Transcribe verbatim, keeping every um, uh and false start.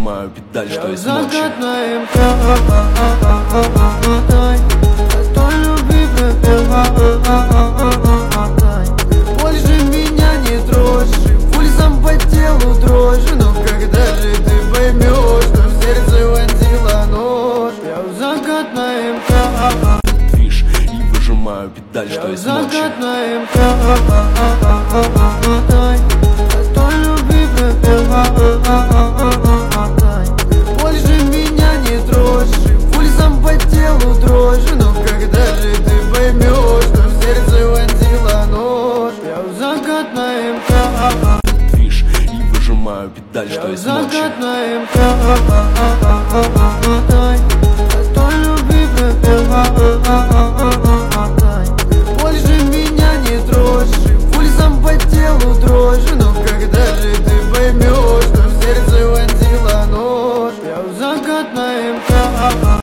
выжимаю педаль, что есть мочи. Закатная МК, той любви больше меня не трожь, пульсом по телу дрожь. Но когда же ты поймешь, что в сердце вонзила нож? Я в закатной МК, Движ и выжимаю педаль, что есть мочи. закатная МК, той любви больше меня не трожь, пульсом по телу дрожь. Но когда же ты поймешь, что в сердце вонзила нож? Я в закатной МК, Движ и выжимаю педаль, что есть мочи. закатная МК, той любви больше меня не трожь, пульсом по телу дрожь. Но когда же ты поймешь, что в сердце вонзила нож? Я в закатной МК.